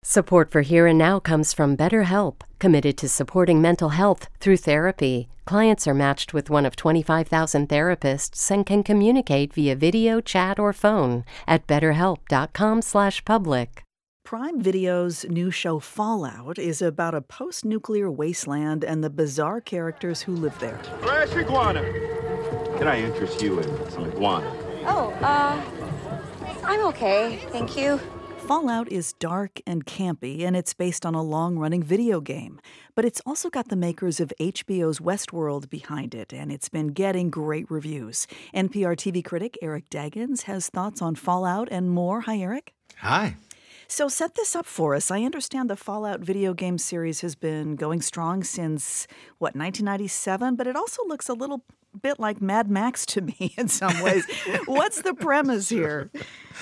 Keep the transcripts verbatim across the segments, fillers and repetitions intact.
Support for Here and Now comes from BetterHelp, committed to supporting mental health through therapy. Clients are matched with one of twenty-five thousand therapists and can communicate via video, chat, or phone at betterhelp.com slash public. Prime Video's new show Fallout is about a post-nuclear wasteland and the bizarre characters who live there. Fresh iguana. Can I interest you in some iguana? Oh, uh, I'm okay, thank you. Fallout is dark and campy, and it's based on a long-running video game. But it's also got the makers of H B O's Westworld behind it, and it's been getting great reviews. N P R T V critic Eric Deggans has thoughts on Fallout and more. Hi, Eric. Hi. So set this up for us. I understand the Fallout video game series has been going strong since, what, nineteen ninety-seven? But it also looks a little bit like Mad Max to me in some ways. What's the premise here?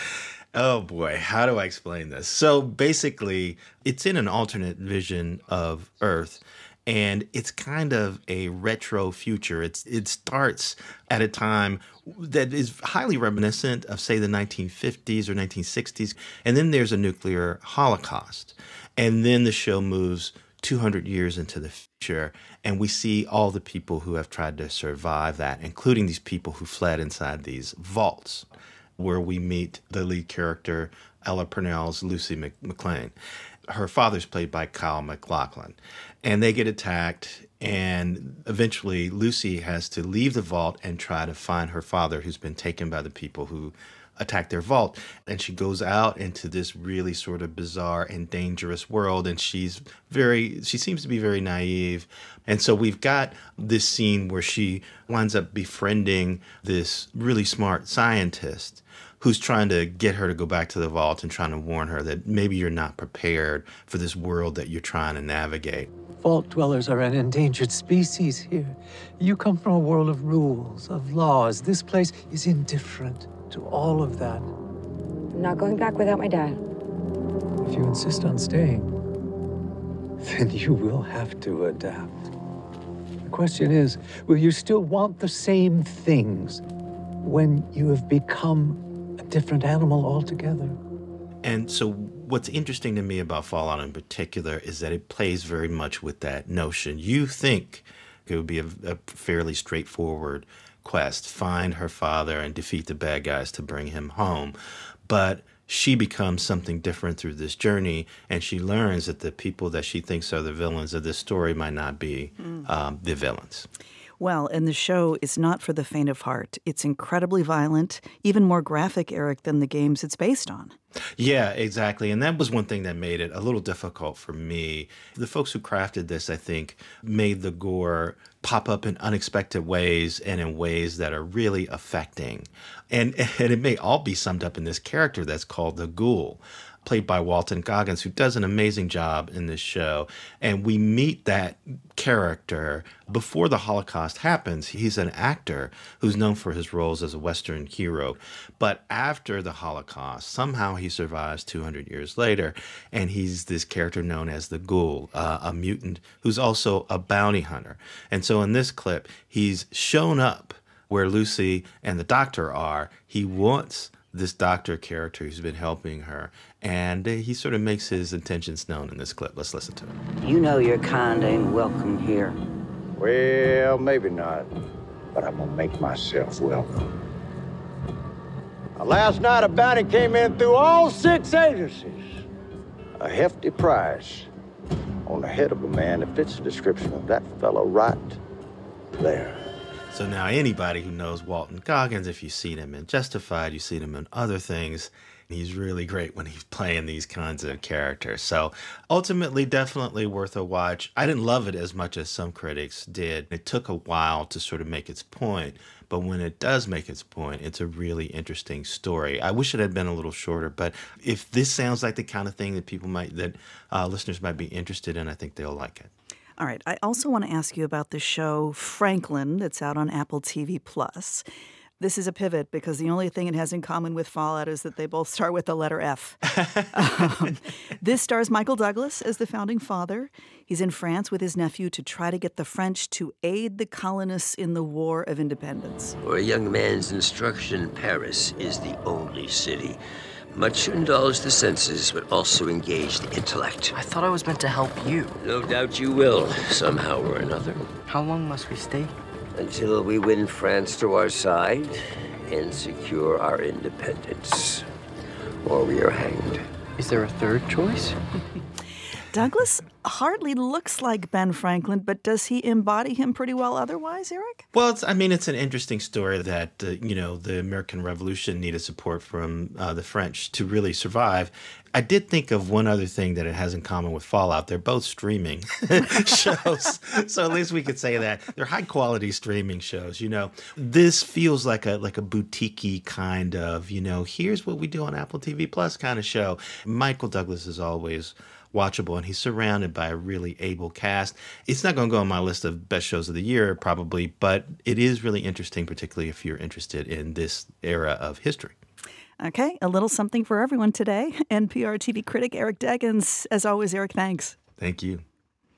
Oh boy, how do I explain this? So basically, it's in an alternate vision of Earth, and it's kind of a retro future. It's it starts at a time that is highly reminiscent of, say, the nineteen fifties or nineteen sixties, and then there's a nuclear holocaust. And then the show moves two hundred years into the future, and we see all the people who have tried to survive that, including these people who fled inside these vaults, where we meet the lead character, Ella Purnell's Lucy McLean. Her father's played by Kyle MacLachlan. And they get attacked, and eventually Lucy has to leave the vault and try to find her father, who's been taken by the people who attacked their vault. And she goes out into this really sort of bizarre and dangerous world, and she's very, she seems to be very naive. And so we've got this scene where she winds up befriending this really smart scientist who's trying to get her to go back to the vault and trying to warn her that maybe you're not prepared for this world that you're trying to navigate. Vault dwellers are an endangered species here. You come from a world of rules, of laws. This place is indifferent to all of that. I'm not going back without my dad. If you insist on staying, then you will have to adapt. The question is, will you still want the same things when you have become a different animal altogether? And so what's interesting to me about Fallout in particular is that it plays very much with that notion. You think it would be a, a fairly straightforward quest, find her father and defeat the bad guys to bring him home. But she becomes something different through this journey, and she learns that the people that she thinks are the villains of this story might not be mm. um, the villains. Well, and the show is not for the faint of heart. It's incredibly violent, even more graphic, Eric, than the games it's based on. Yeah, exactly. And that was one thing that made it a little difficult for me. The folks who crafted this, I think, made the gore pop up in unexpected ways and in ways that are really affecting. And, and it may all be summed up in this character that's called the Ghoul, played by Walton Goggins, who does an amazing job in this show. And we meet that character before the Holocaust happens. He's an actor who's known for his roles as a Western hero. But after the Holocaust, somehow he survives two hundred years later, and he's this character known as the Ghoul, uh, a mutant who's also a bounty hunter. And so in this clip, he's shown up where Lucy and the doctor are. He wants this doctor character who's been helping her, and uh, he sort of makes his intentions known in this clip. Let's listen to it. You know your kind ain't welcome here. Well, maybe not, but I'm gonna make myself welcome. Now, last night a bounty came in through all six agencies. A hefty price on the head of a man that fits the description of that fellow right there. So now anybody who knows Walton Goggins, if you've seen him in Justified, you've seen him in other things, he's really great when he's playing these kinds of characters. So ultimately, definitely worth a watch. I didn't love it as much as some critics did. It took a while to sort of make its point, but when it does make its point, it's a really interesting story. I wish it had been a little shorter, but if this sounds like the kind of thing that people might, that uh, listeners might be interested in, I think they'll like it. All right. I also want to ask you about the show Franklin that's out on Apple T V Plus. This is a pivot because the only thing it has in common with Fallout is that they both start with the letter F. um, this stars Michael Douglas as the founding father. He's in France with his nephew to try to get the French to aid the colonists in the War of Independence. For a young man's instruction, Paris is the only city. Much indulge the senses, but also engage the intellect. I thought I was meant to help you. No doubt you will, somehow or another. How long must we stay? Until we win France to our side and secure our independence. Or we are hanged. Is there a third choice? Douglas hardly looks like Ben Franklin, but does he embody him pretty well otherwise, Eric? Well, it's, I mean, it's an interesting story that, uh, you know, the American Revolution needed support from uh, the French to really survive. I did think of one other thing that it has in common with Fallout. They're both streaming shows. So at least we could say that. They're high-quality streaming shows, you know. This feels like a like a boutique-y kind of, you know, here's what we do on Apple T V Plus kind of show. Michael Douglas is always watchable, and he's surrounded by a really able cast. It's not going to go on my list of best shows of the year, probably, but it is really interesting, particularly if you're interested in this era of history. Okay, a little something for everyone today. N P R T V critic Eric Deggans. As always, Eric, thanks. Thank you.